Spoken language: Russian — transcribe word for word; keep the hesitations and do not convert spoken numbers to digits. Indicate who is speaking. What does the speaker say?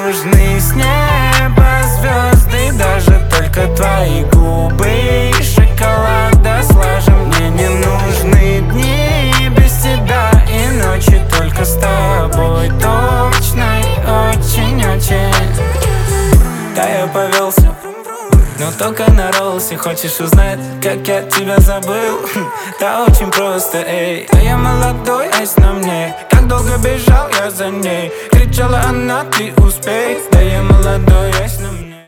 Speaker 1: нужны с неба звезды, даже только твои губы и шоколада слажа. Мне не нужны дни без тебя и ночи только с тобой. Точно и очень-очень. Да, я повелся, но только на роллсе. Хочешь узнать, как я тебя забыл? Да очень просто, эй. Да я молодой, айс на мне. Как долго бежал я за ней. Кричала она, ты успей. Да я молодой, айс на мне.